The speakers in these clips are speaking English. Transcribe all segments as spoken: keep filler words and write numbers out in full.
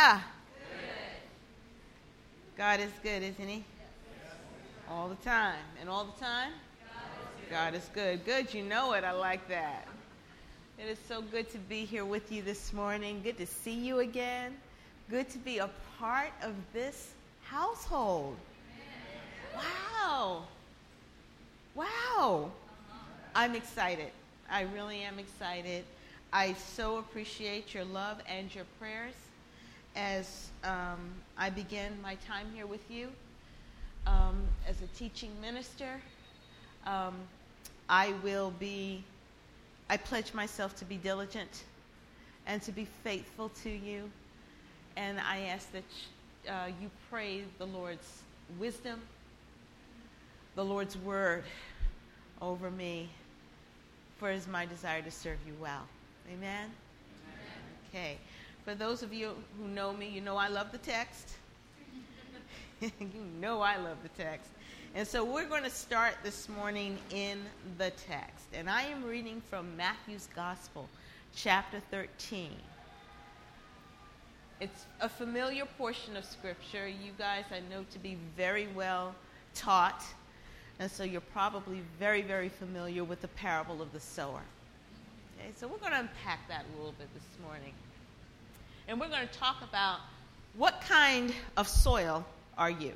ya? God is good, isn't he? All the time. And all the time? God is good. Good, you know it. I like that. It is so good to be here with you this morning. Good to see you again. Good to be a part of this household. Wow. Wow. I'm excited. I really am excited. I so appreciate your love and your prayers as um, I begin my time here with you um, as a teaching minister. Um, I will be, I pledge myself to be diligent and to be faithful to you. And I ask that uh, you pray the Lord's wisdom, the Lord's word over me, for it is my desire to serve you well. Amen? Amen? Okay. For those of you who know me, you know I love the text. You know I love the text. And so we're going to start this morning in the text. And I am reading from Matthew's Gospel, chapter thirteen. It's a familiar portion of Scripture. You guys I know to be very well taught. And so you're probably very, very familiar with the parable of the sower. Okay, so we're going to unpack that a little bit this morning. And we're going to talk about what kind of soil are you?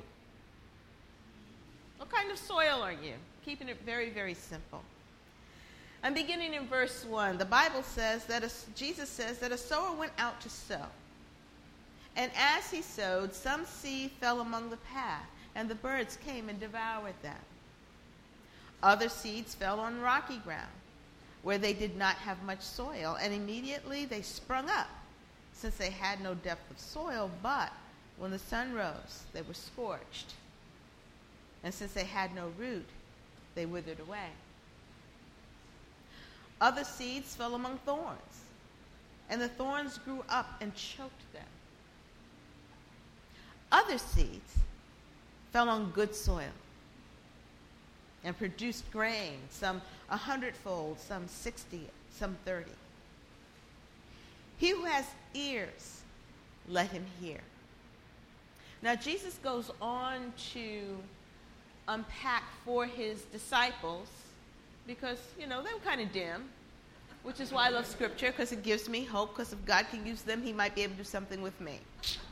What kind of soil are you? Keeping it very, very simple. I'm beginning in verse one. The Bible says that a, Jesus says that a sower went out to sow. And as he sowed, some seed fell among the path, and the birds came and devoured them. Other seeds fell on rocky ground, where they did not have much soil, and immediately they sprung up, since they had no depth of soil, but when the sun rose, they were scorched. And since they had no root, they withered away. Other seeds fell among thorns, and the thorns grew up and choked them. Other seeds fell on good soil and produced grain, some a hundredfold, some sixty, some thirty. He who has ears, let him hear. Now Jesus goes on to unpack for his disciples, because, you know, they were kind of dim, which is why I love Scripture, because it gives me hope, because if God can use them, he might be able to do something with me.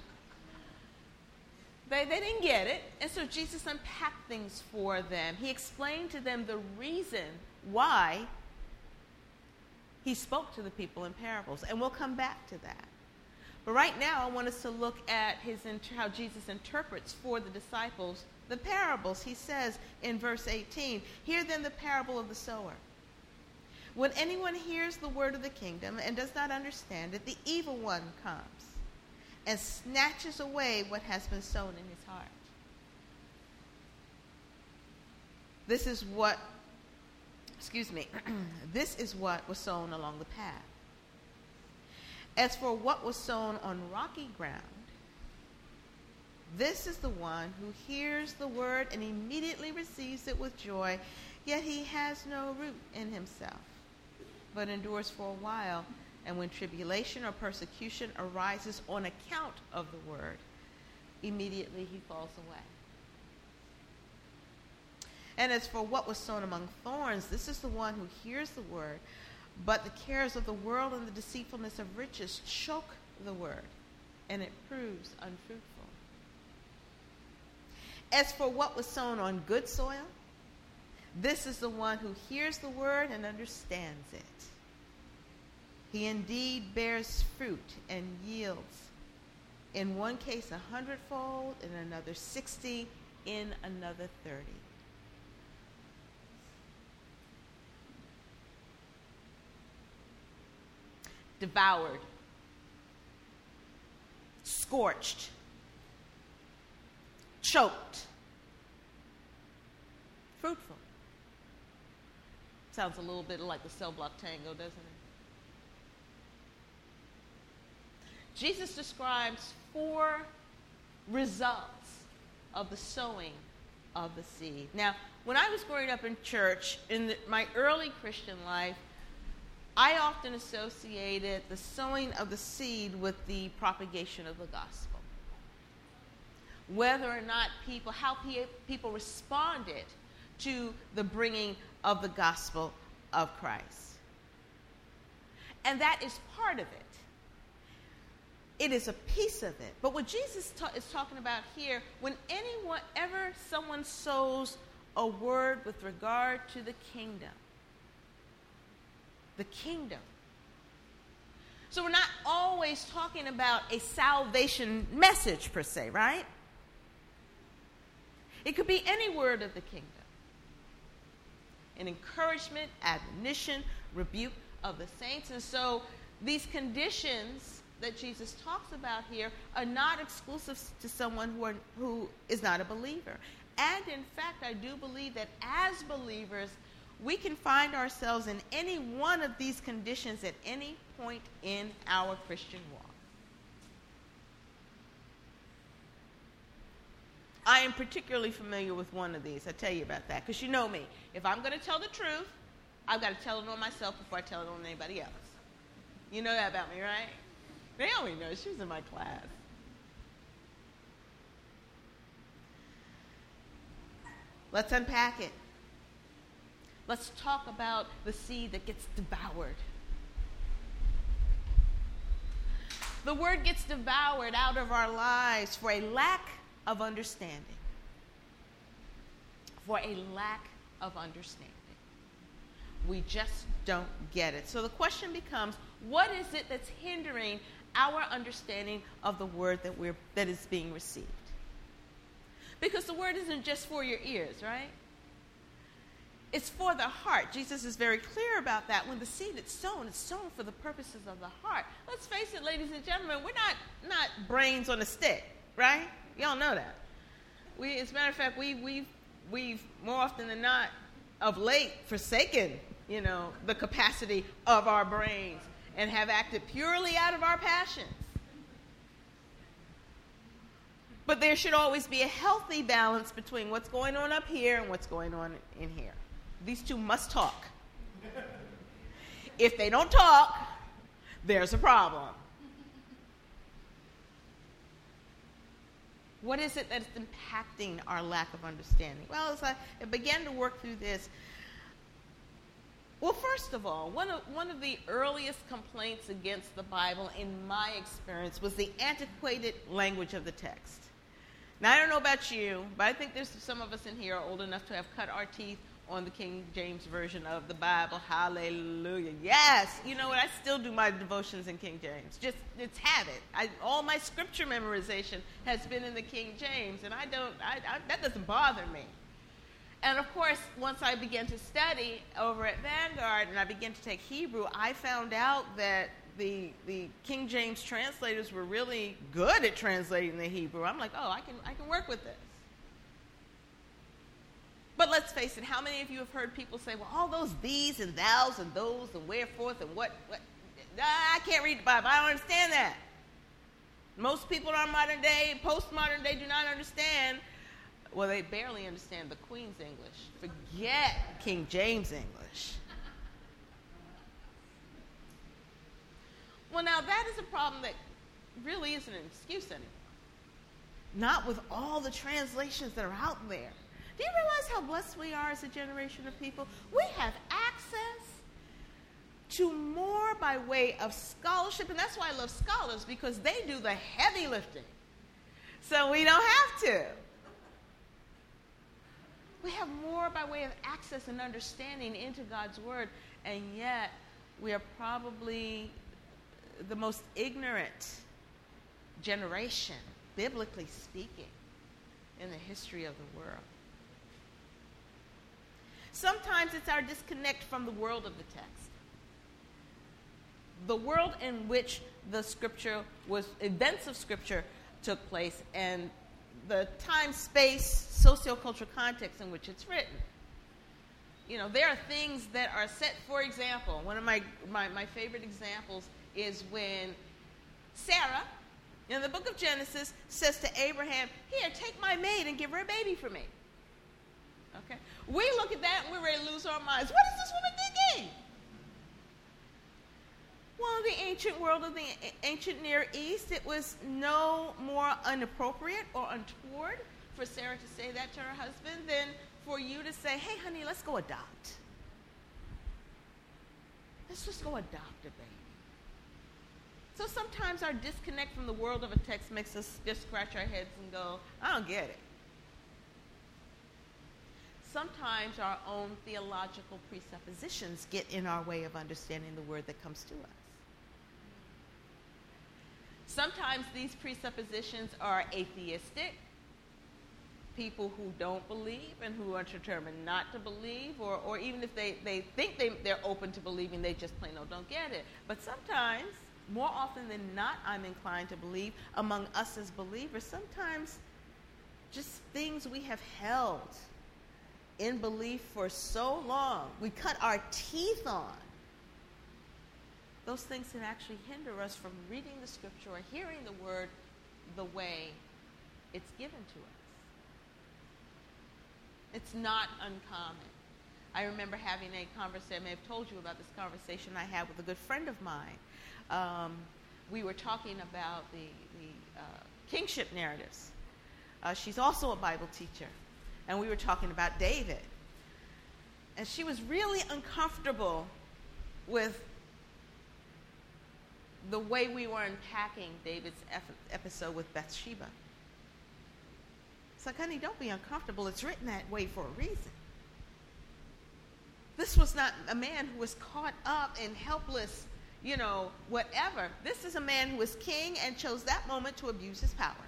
They, they didn't get it, and so Jesus unpacked things for them. He explained to them the reason why he spoke to the people in parables, and we'll come back to that. But right now, I want us to look at his how Jesus interprets for the disciples the parables. He says in verse eighteen, "Hear then the parable of the sower. When anyone hears the word of the kingdom and does not understand it, the evil one comes and snatches away what has been sown in his heart." This is what, excuse me, this is what was sown along the path. As for what was sown on rocky ground, this is the one who hears the word and immediately receives it with joy, yet he has no root in himself, but endures for a while. And when tribulation or persecution arises on account of the word, immediately he falls away. And as for what was sown among thorns, this is the one who hears the word, but the cares of the world and the deceitfulness of riches choke the word, and it proves unfruitful. As for what was sown on good soil, this is the one who hears the word and understands it. He indeed bears fruit and yields, in one case a hundredfold, in another sixty, in another thirty. Devoured, scorched, choked, fruitful. Sounds a little bit like the cell block tango, doesn't it? Jesus describes four results of the sowing of the seed. Now, when I was growing up in church, in the, my early Christian life, I often associated the sowing of the seed with the propagation of the gospel. Whether or not people, how pe- people responded to the bringing of the gospel of Christ. And that is part of it. It is a piece of it. But what Jesus ta- is talking about here, when anyone, ever someone sows a word with regard to the kingdom, the kingdom. So we're not always talking about a salvation message per se, right? It could be any word of the kingdom. An encouragement, admonition, rebuke of the saints. And so these conditions that Jesus talks about here are not exclusive to someone who, are, who is not a believer. And in fact, I do believe that as believers, we can find ourselves in any one of these conditions at any point in our Christian walk. I am particularly familiar with one of these. I tell you about that because you know me. If I'm going to tell the truth, I've got to tell it on myself before I tell it on anybody else. You know that about me, right? Naomi knows. She was in my class. Let's unpack it. Let's talk about the seed that gets devoured. The word gets devoured out of our lives for a lack of understanding. For a lack of understanding. We just don't get it. So the question becomes, what is it that's hindering our understanding of the word that we're that is being received? Because the word isn't just for your ears, right? It's for the heart. Jesus is very clear about that. When the seed is sown, it's sown for the purposes of the heart. Let's face it, ladies and gentlemen, we're not, not brains on a stick, right? Y'all know that. We, as a matter of fact, we, we've, we've more often than not, of late, forsaken, you know, the capacity of our brains and have acted purely out of our passions. But there should always be a healthy balance between what's going on up here and what's going on in here. These two must talk. If they don't talk, there's a problem. What is it that's impacting our lack of understanding? Well, as I began to work through this, well, first of all, one of, one of the earliest complaints against the Bible, in my experience, was the antiquated language of the text. Now, I don't know about you, but I think there's some of us in here are old enough to have cut our teeth on the King James Version of the Bible. Hallelujah. Yes. You know what? I still do my devotions in King James. Just, it's habit. I, all my scripture memorization has been in the King James, and I don't, I, I, that doesn't bother me. And of course, once I began to study over at Vanguard and I began to take Hebrew, I found out that the the King James translators were really good at translating the Hebrew. I'm like, oh, I can I can work with this. But let's face it, how many of you have heard people say, well, all those these and thous and those and wherefore and what, what? I can't read the Bible. I don't understand that. Most people in our modern day, postmodern day, do not understand. Well, they barely understand the Queen's English. Forget King James English. Well, now that is a problem that really isn't an excuse anymore. Not with all the translations that are out there. Do you realize how blessed we are as a generation of people? We have access to more by way of scholarship, and that's why I love scholars, because they do the heavy lifting. So we don't have to. We have more by way of access and understanding into God's Word, and yet we are probably the most ignorant generation, biblically speaking, in the history of the world. Sometimes it's our disconnect from the world of the text. The world in which the scripture was, events of scripture took place, and the time, space, sociocultural context in which it's written. You know, there are things that are set, for example, one of my, my, my favorite examples is when Sarah, in the book of Genesis, says to Abraham, here, take my maid and give her a baby for me. Okay? We look at that and we're ready to lose our minds. What is this woman thinking? the ancient world of the ancient Near East, it was no more inappropriate or untoward for Sarah to say that to her husband than for you to say, hey, honey, let's go adopt. Let's just go adopt a baby. So sometimes our disconnect from the world of a text makes us just scratch our heads and go, I don't get it. Sometimes our own theological presuppositions get in our way of understanding the word that comes to us. Sometimes these presuppositions are atheistic. People who don't believe and who are determined not to believe, or, or even if they, they think they, they're open to believing, they just plain old don't get it. But sometimes, more often than not, I'm inclined to believe among us as believers, sometimes just things we have held in belief for so long, we cut our teeth on, those things can actually hinder us from reading the scripture or hearing the word the way it's given to us. It's not uncommon. I remember having a conversation, I may have told you about this conversation I had with a good friend of mine. Um, we were talking about the, the uh, kingship narratives. Uh, she's also a Bible teacher. And we were talking about David. And she was really uncomfortable with the way we were unpacking David's episode with Bathsheba. It's like, honey, don't be uncomfortable. It's written that way for a reason. This was not a man who was caught up and helpless, you know, whatever. This is a man who was king and chose that moment to abuse his power.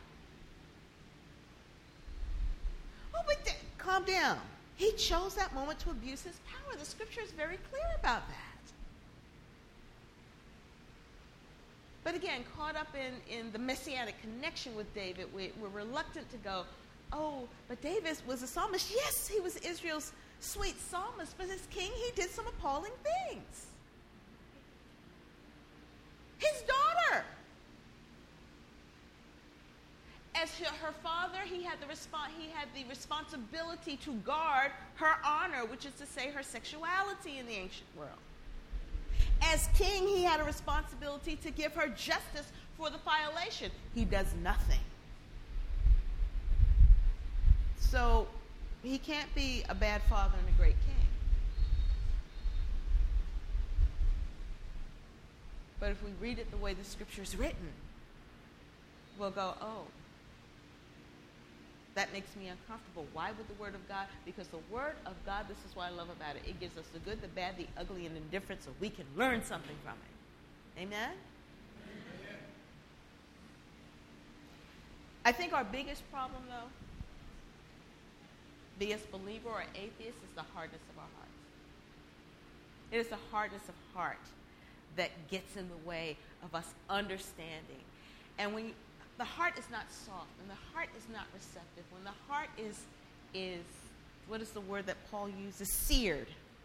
Oh, but th- calm down. He chose that moment to abuse his power. The scripture is very clear about that. But again, caught up in, in the messianic connection with David, we, we're reluctant to go, oh, but David was a psalmist. Yes, he was Israel's sweet psalmist, but as king, he did some appalling things. His daughter. As her father, he had the resp- he had the responsibility to guard her honor, which is to say her sexuality in the ancient world. As king, he had a responsibility to give her justice for the violation. He does nothing. So he can't be a bad father and a great king. But if we read it the way the scripture is written, we'll go, oh, that makes me uncomfortable. Why would the word of God? Because the word of God, this is what I love about it. It gives us the good, the bad, the ugly, and indifferent so we can learn something from it. Amen? Amen. I think our biggest problem, though, be it believer or atheist, is the hardness of our hearts. It is the hardness of heart that gets in the way of us understanding. And when you, the heart is not soft, and the heart is not receptive, when the heart is, is, what is the word that Paul uses? Seared.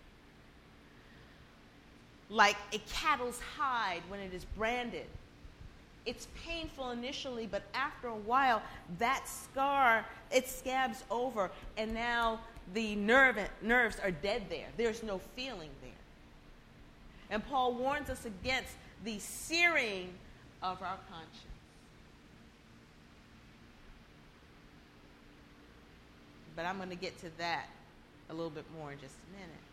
Like a cattle's hide when it is branded. It's painful initially, but after a while, that scar, it scabs over, and now the nerve, nerves are dead there. There's no feeling there. And Paul warns us against the searing of our conscience. But I'm going to get to that a little bit more in just a minute.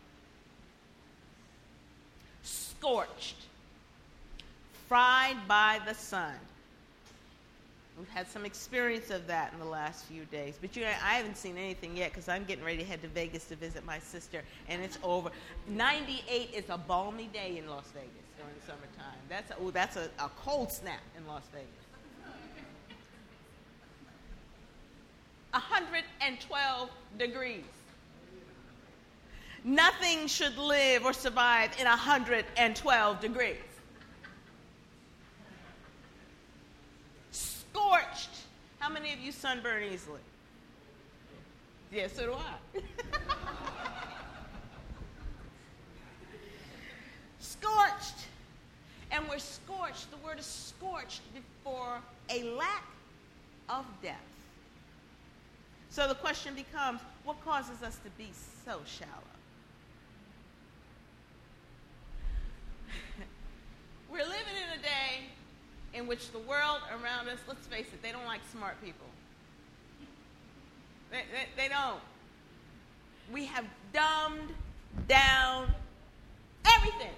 Scorched. Fried by the sun. We've had some experience of that in the last few days. But you know, I haven't seen anything yet because I'm getting ready to head to Vegas to visit my sister, and it's over. ninety-eight is a balmy day in Las Vegas during the summertime. That's a, oh, that's a, a cold snap in Las Vegas. one hundred twelve degrees. Nothing should live or survive in one hundred twelve degrees. Scorched. How many of you sunburn easily? Yeah, so do I. Scorched. And we're scorched. The word is scorched for a lack of depth. So the question becomes, what causes us to be so shallow? We're living which the world around us, let's face it, they don't like smart people. They, they, they don't. We have dumbed down everything.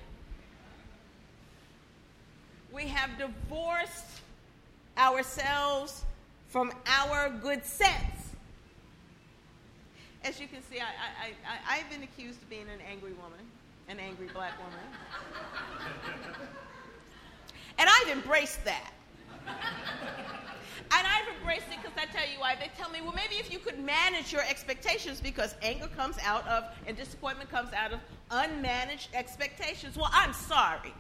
We have divorced ourselves from our good sense. As you can see, I, I, I, I've been accused of being an angry woman, an angry black woman. And I've embraced that. And I've embraced it because I tell you why. They tell me, well, maybe if you could manage your expectations, because anger comes out of, and disappointment comes out of unmanaged expectations. Well, I'm sorry.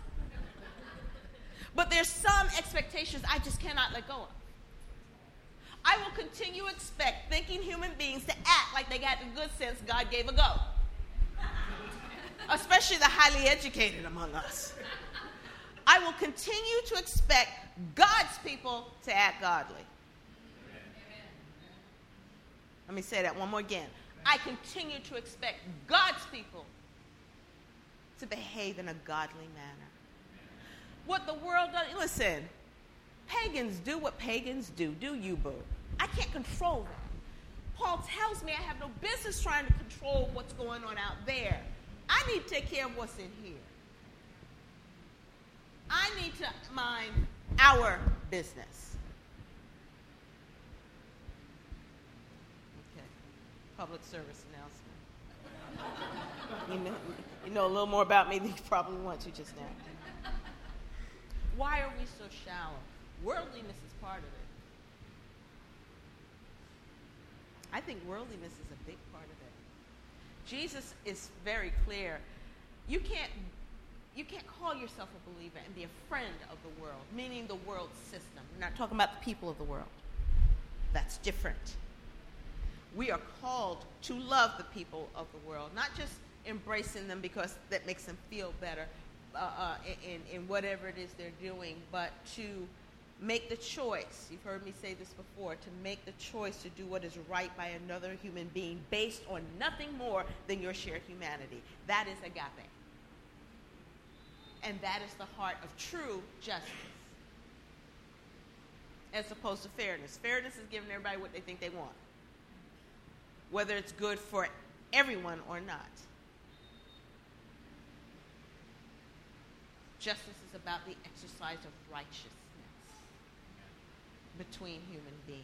But there's some expectations I just cannot let go of. I will continue to expect thinking human beings to act like they got the good sense God gave a go. Especially the highly educated among us. I will continue to expect God's people to act godly. Let me say that one more again. I continue to expect God's people to behave in a godly manner. What the world does, listen, pagans do what pagans do. Do you, boo? I can't control them. Paul tells me I have no business trying to control what's going on out there. I need to take care of what's in here. I need to mind our business. Okay. Public service announcement. you know, you know a little more about me than you probably want to just now. Why are we so shallow? Worldliness is part of it. I think worldliness is a big part of it. Jesus is very clear. You can't, you can't call yourself a believer and be a friend of the world, meaning the world system. We're not talking about the people of the world. That's different. We are called to love the people of the world, not just embracing them because that makes them feel better uh, uh, in, in whatever it is they're doing, but to make the choice, you've heard me say this before, to make the choice to do what is right by another human being based on nothing more than your shared humanity. That is agape. And that is the heart of true justice, as opposed to fairness. Fairness is giving everybody what they think they want, whether it's good for everyone or not. Justice is about the exercise of righteousness between human beings.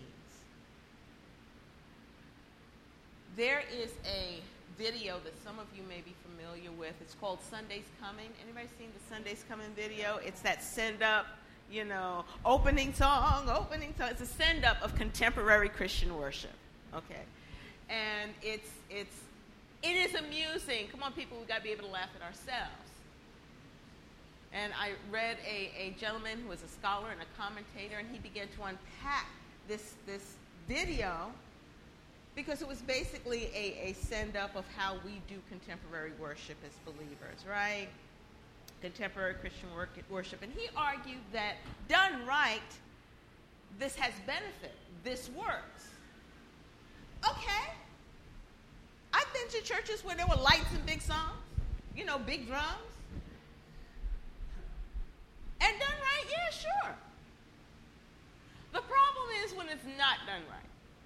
There is a video that some of you may be familiar with. It's called Sunday's Coming. Anybody seen the Sunday's Coming video? It's that send up, you know, opening song, opening song. It's a send up of contemporary Christian worship. Okay. And it's it's it is amusing. Come on, people, we've got to be able to laugh at ourselves. And I read a, a gentleman who was a scholar and a commentator, and he began to unpack this this video because it was basically a, a send-up of how we do contemporary worship as believers, right? Contemporary Christian work, worship. And he argued that done right, this has benefit. This works. Okay. I've been to churches where there were lights and big songs, you know, big drums. And done right, yeah, sure. The problem is when it's not done right.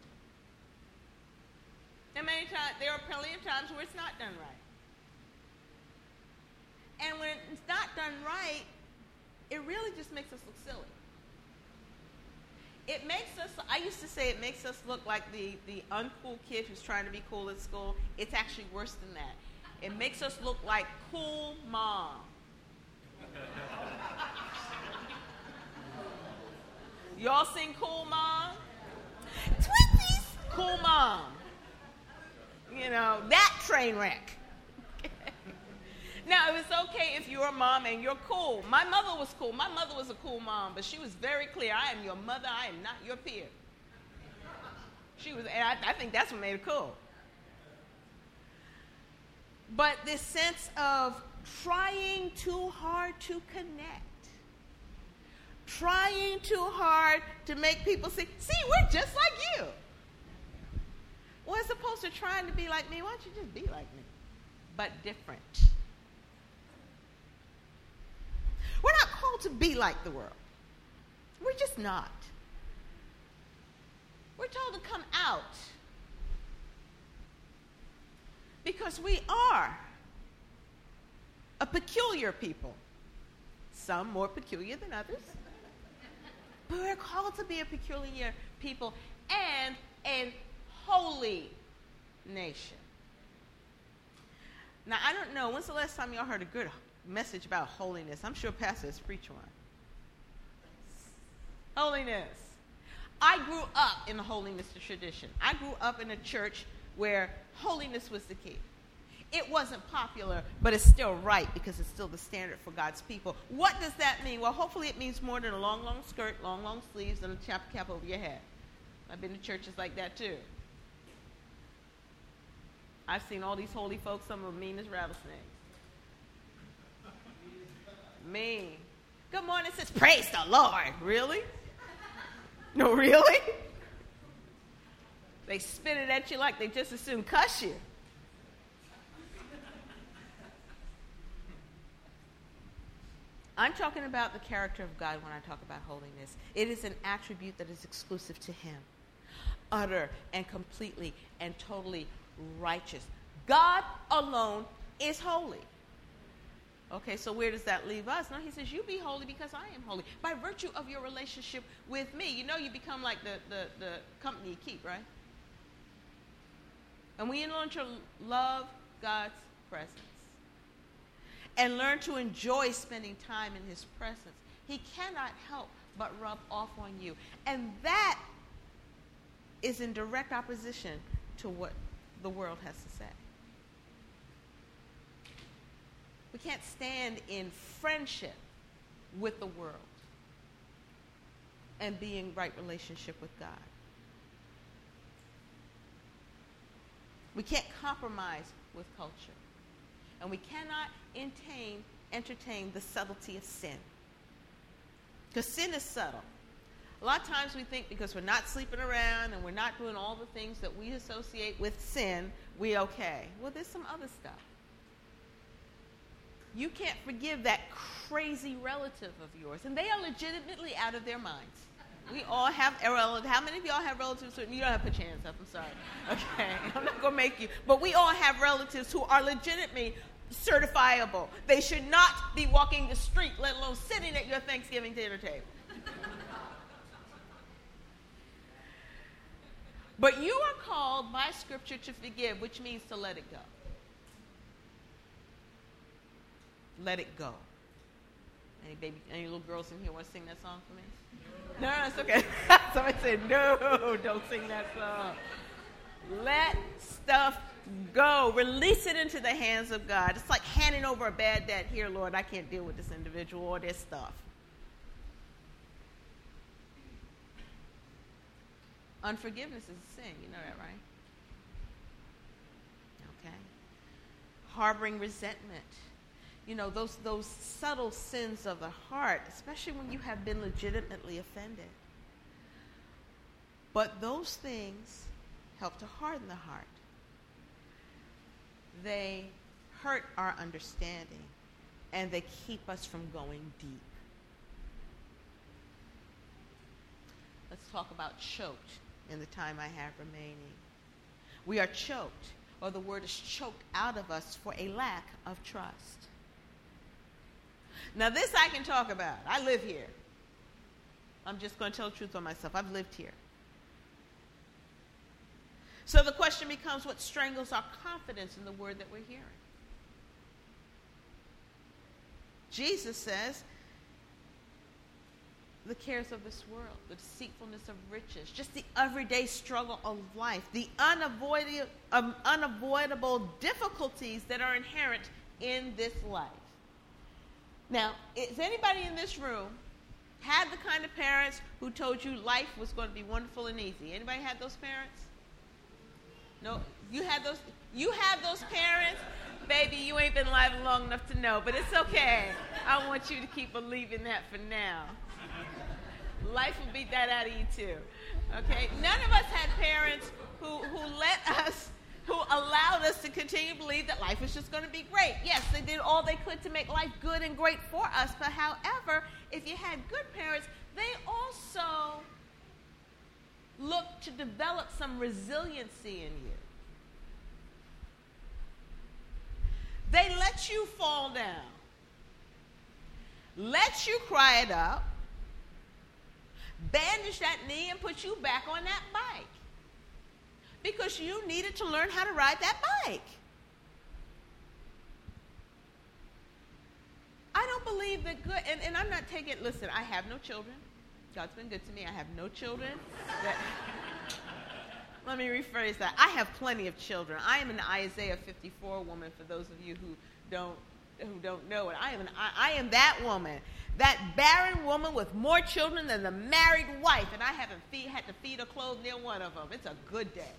And many times, there are plenty of times where it's not done right. And when it's not done right, it really just makes us look silly. It makes us, I used to say it makes us look like the, the uncool kid who's trying to be cool at school. It's actually worse than that. It makes us look like cool mom. Y'all seen Cool Mom? Twinsies! Cool Mom. You know, that train wreck. Now, it's okay if you're a mom and you're cool. My mother was cool. My mother was a cool mom, but she was very clear. I am your mother. I am not your peer. She was, and I, I think that's what made it cool. But this sense of trying too hard to connect. Trying too hard to make people say, see, we're just like you. Well, as opposed to trying to be like me, why don't you just be like me? But different. We're not called to be like the world. We're just not. We're told to come out because we are a peculiar people. Some more peculiar than others. But we're called to be a peculiar people and a holy nation. Now, I don't know, when's the last time y'all heard a good message about holiness? I'm sure Pastor has preached one. Holiness. I grew up in the holiness tradition. I grew up in a church where holiness was the key. It wasn't popular, but it's still right because it's still the standard for God's people. What does that mean? Well, hopefully it means more than a long, long skirt, long, long sleeves, and a chap cap over your head. I've been to churches like that too. I've seen all these holy folks, some of them mean as rattlesnakes. Mean. Good morning, sis. Praise the Lord. Really? No, really? They spit it at you like they just as soon cuss you. I'm talking about the character of God when I talk about holiness. It is an attribute that is exclusive to him. Utter and completely and totally righteous. God alone is holy. Okay, so where does that leave us? No, he says, you be holy because I am holy. By virtue of your relationship with me. You know you become like the, the, the company you keep, right? And we learn to love God's presence and learn to enjoy spending time in his presence. He cannot help but rub off on you. And that is in direct opposition to what the world has to say. We can't stand in friendship with the world and be in right relationship with God. We can't compromise with culture. And we cannot entertain, entertain the subtlety of sin. Because sin is subtle. A lot of times we think because we're not sleeping around and we're not doing all the things that we associate with sin, we're okay. Well, there's some other stuff. You can't forgive that crazy relative of yours. And they are legitimately out of their minds. We all have a relative. How many of y'all have relatives? You don't have to put your hands up. I'm sorry. Okay. I'm not going to make you. But we all have relatives who are legitimately certifiable. They should not be walking the street, let alone sitting at your Thanksgiving dinner table. But you are called by Scripture to forgive, which means to let it go. Let it go. Any baby, any little girls in here want to sing that song for me? No, no, it's okay. Somebody said, no, don't sing that song. Let stuff go. Release it into the hands of God. It's like handing over a bad debt. Here, Lord, I can't deal with this individual or this stuff. Unforgiveness is a sin. You know that, right? Okay. Harboring resentment. You know, those those subtle sins of the heart, especially when you have been legitimately offended. But those things help to harden the heart. They hurt our understanding, and they keep us from going deep. Let's talk about choked in the time I have remaining. We are choked, or the word is choked out of us for a lack of trust. Now, this I can talk about. I live here. I'm just going to tell the truth on myself. I've lived here. So the question becomes, what strangles our confidence in the word that we're hearing? Jesus says, the cares of this world, the deceitfulness of riches, just the everyday struggle of life, the unavoidable, um, unavoidable difficulties that are inherent in this life. Now, is anybody in this room had the kind of parents who told you life was going to be wonderful and easy? Anybody had those parents? No, you had those. You have those parents, baby. You ain't been alive long enough to know, but it's okay. I want you to keep believing that for now. Life will beat that out of you too. Okay. None of us had parents who who let us who allowed us to continue to believe that life was just going to be great. Yes, they did all they could to make life good and great for us. But however, if you had good parents, they also looked to develop some resiliency in you. They let you fall down, let you cry it up, bandage that knee and put you back on that bike because you needed to learn how to ride that bike. I don't believe that good, and, and I'm not taking, listen, I have no children. God's been good to me. I have no children. That, let me rephrase that. I have plenty of children. I am an Isaiah fifty-four woman, for those of you who don't who don't know it. I am, an, I, I am that woman, that barren woman with more children than the married wife, and I haven't feed, had to feed or clothe near one of them. It's a good day.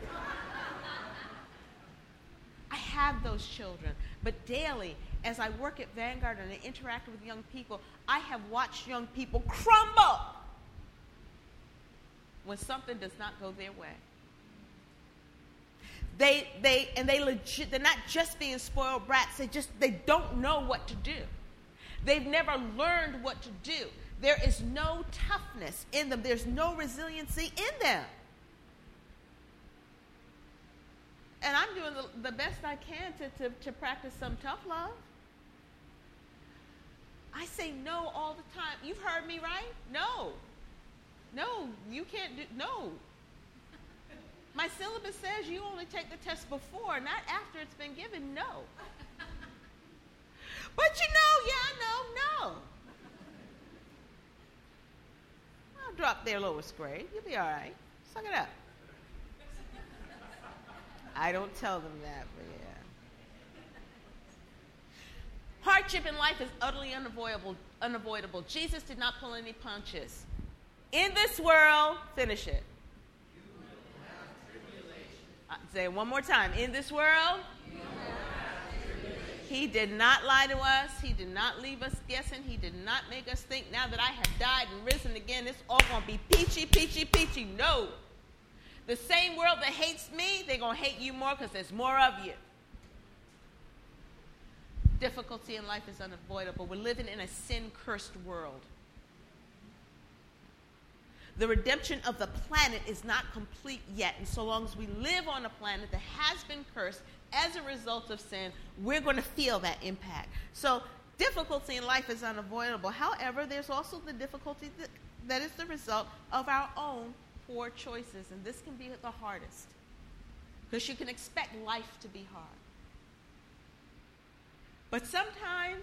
I have those children, but daily, as I work at Vanguard and I interact with young people, I have watched young people crumble when something does not go their way. They, they, and they legit, they're not just being spoiled brats, they just, they don't know what to do. They've never learned what to do. There is no toughness in them. There's no resiliency in them. And I'm doing the, the best I can to, to, to practice some tough love. I say no all the time. You've heard me, right? No. No, you can't do, no. My syllabus says you only take the test before, not after it's been given. No. But you know, yeah, I know, no. I'll drop their lowest grade. You'll be all right. Suck it up. I don't tell them that, but yeah. Hardship in life is utterly unavoidable. Unavoidable. Jesus did not pull any punches. In this world, finish it. Uh, say it one more time. In this world, he did not lie to us. He did not leave us guessing. He did not make us think now that I have died and risen again, it's all going to be peachy, peachy, peachy. No. The same world that hates me, they're going to hate you more because there's more of you. Difficulty in life is unavoidable. We're living in a sin-cursed world. The redemption of the planet is not complete yet. And so long as we live on a planet that has been cursed as a result of sin, we're going to feel that impact. So difficulty in life is unavoidable. However, there's also the difficulty that, that is the result of our own poor choices. And this can be the hardest because you can expect life to be hard. But sometimes,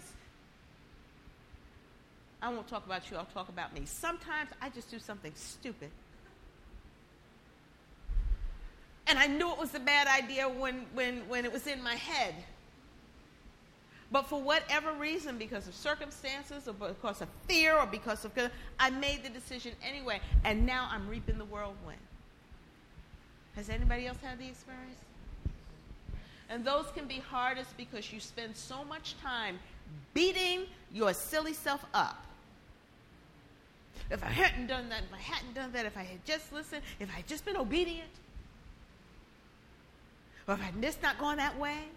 I won't talk about you, I'll talk about me. Sometimes I just do something stupid. And I knew it was a bad idea when, when, when it was in my head. But for whatever reason, because of circumstances or because of fear or because of, I made the decision anyway. And now I'm reaping the whirlwind. Has anybody else had the experience? And those can be hardest because you spend so much time beating your silly self up. If I hadn't done that, if I hadn't done that, if I had just listened, if I had just been obedient, or if I had just not gone that way.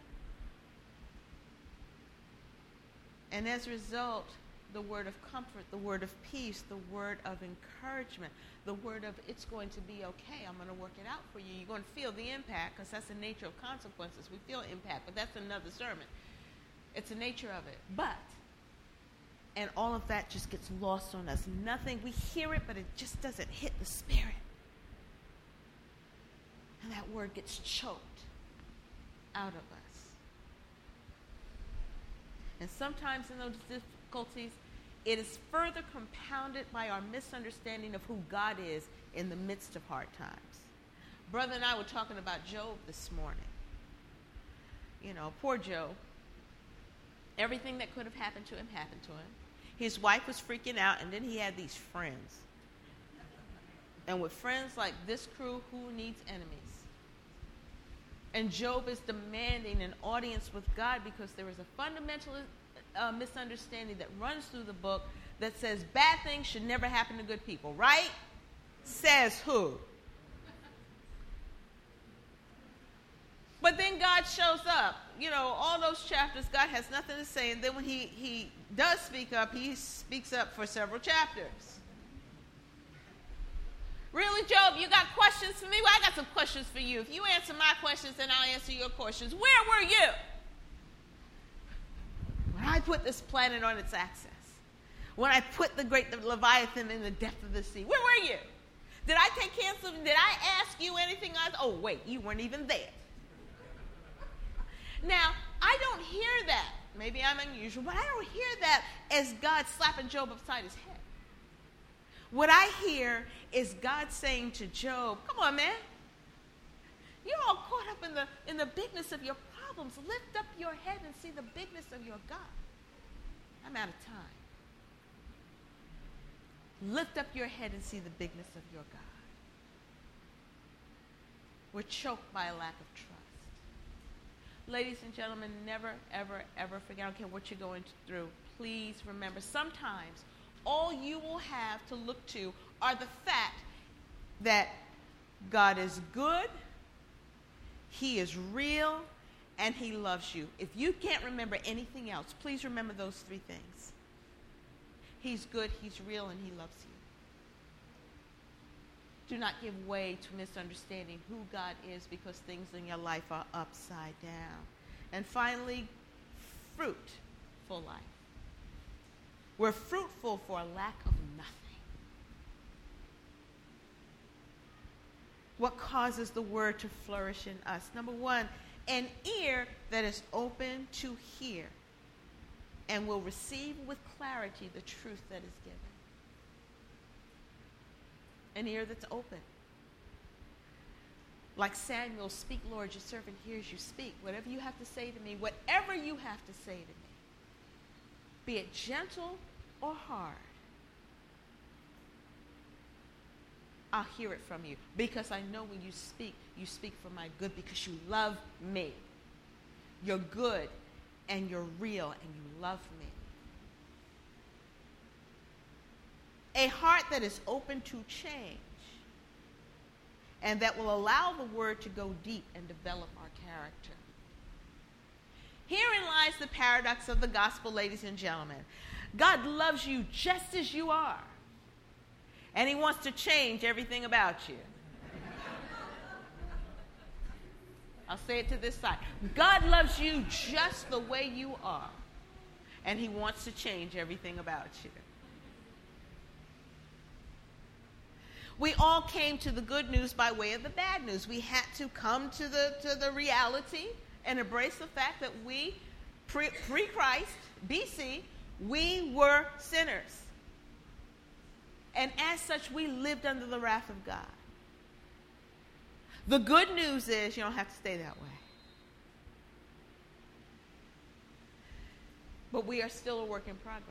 And as a result, the word of comfort, the word of peace, the word of encouragement, the word of it's going to be okay, I'm going to work it out for you. You're going to feel the impact because that's the nature of consequences. We feel impact, but that's another sermon. It's the nature of it. But, and all of that just gets lost on us. Nothing, we hear it, but it just doesn't hit the spirit. And that word gets choked out of us. And sometimes in those difficulties, it is further compounded by our misunderstanding of who God is in the midst of hard times. Brother and I were talking about Job this morning. You know, poor Job. Everything that could have happened to him happened to him. His wife was freaking out, and then he had these friends. And with friends like this crew, who needs enemies? And Job is demanding an audience with God because there is a fundamental uh, misunderstanding that runs through the book that says bad things should never happen to good people, right? Says who? But then God shows up. You know, all those chapters, God has nothing to say. And then when he, he does speak up, he speaks up for several chapters. Really, Job, you got questions for me? Well, I got some questions for you. If you answer my questions, then I'll answer your questions. Where were you when I put this planet on its axis? When I put the great Leviathan in the depth of the sea? Where were you? Did I take counsel? Did I ask you anything else? Oh, wait, you weren't even there. Now, I don't hear that. Maybe I'm unusual, but I don't hear that as God slapping Job upside his head. What I hear is God saying to Job, come on, man. You're all caught up in the, in the bigness of your problems. Lift up your head and see the bigness of your God. I'm out of time. Lift up your head and see the bigness of your God. We're choked by a lack of trust. Ladies and gentlemen, never, ever, ever forget, I don't care what you're going through, please remember, sometimes all you will have to look to are the fact that God is good, He is real, and He loves you. If you can't remember anything else, please remember those three things. He's good, He's real, and He loves you. Do not give way to misunderstanding who God is because things in your life are upside down. And finally, fruitful life. We're fruitful for a lack of nothing. What causes the word to flourish in us? Number one, an ear that is open to hear and will receive with clarity the truth that is given. An ear that's open. Like Samuel, speak, Lord, your servant hears you speak. Whatever you have to say to me, whatever you have to say to me, be it gentle or hard, I'll hear it from you. Because I know when you speak, you speak for my good because you love me. You're good and you're real and you love me. A heart that is open to change and that will allow the word to go deep and develop our character. Herein lies the paradox of the gospel, ladies and gentlemen. God loves you just as you are, and He wants to change everything about you. I'll say it to this side. God loves you just the way you are, and He wants to change everything about you. We all came to the good news by way of the bad news. We had to come to the, to the reality and embrace the fact that we, pre, pre-Christ, B C, we were sinners. And as such, we lived under the wrath of God. The good news is you don't have to stay that way. But we are still a work in progress.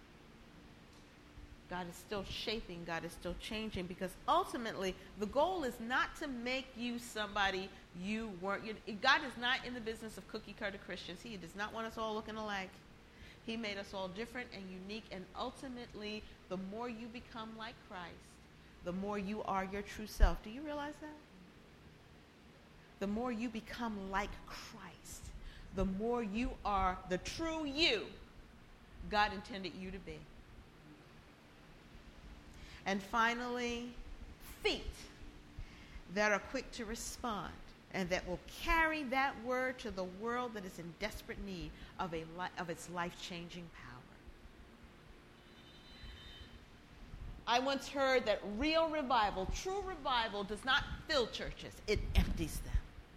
God is still shaping, God is still changing, because ultimately the goal is not to make you somebody you weren't. You, God is not in the business of cookie cutter Christians. He does not want us all looking alike. He made us all different and unique, and ultimately the more you become like Christ, the more you are your true self. Do you realize that? The more you become like Christ, the more you are the true you God intended you to be. And finally, feet that are quick to respond and that will carry that word to the world that is in desperate need of, a li- of its life-changing power. I once heard that real revival, true revival, does not fill churches. It empties them.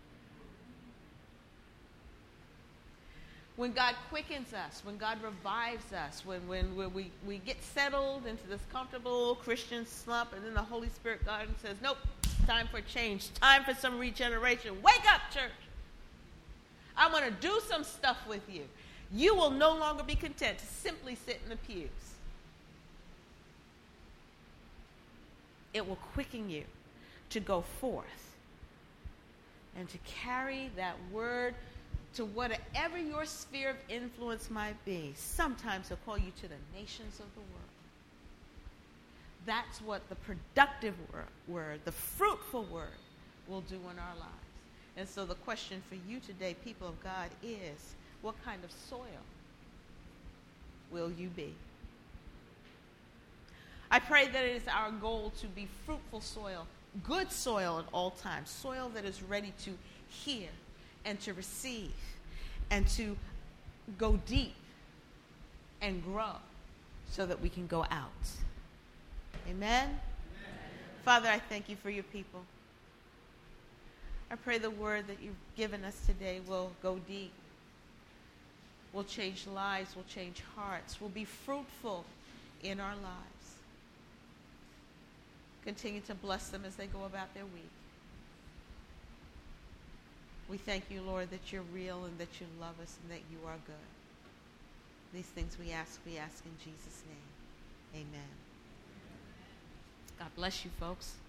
When God quickens us, when God revives us, when, when, when we, we get settled into this comfortable Christian slump, and then the Holy Spirit God says, nope, time for change, time for some regeneration. Wake up, church. I want to do some stuff with you. You will no longer be content to simply sit in the pews. It will quicken you to go forth and to carry that word to whatever your sphere of influence might be. Sometimes He'll call you to the nations of the world. That's what the productive word, the fruitful word, will do in our lives. And so the question for you today, people of God, is what kind of soil will you be? I pray that it is our goal to be fruitful soil, good soil at all times, soil that is ready to hear and to receive and to go deep and grow so that we can go out. Amen? Amen? Father, I thank you for your people. I pray the word that you've given us today will go deep, will change lives, will change hearts, will be fruitful in our lives. Continue to bless them as they go about their week. We thank you, Lord, that you're real and that you love us and that you are good. These things we ask, we ask in Jesus' name. Amen. God bless you, folks.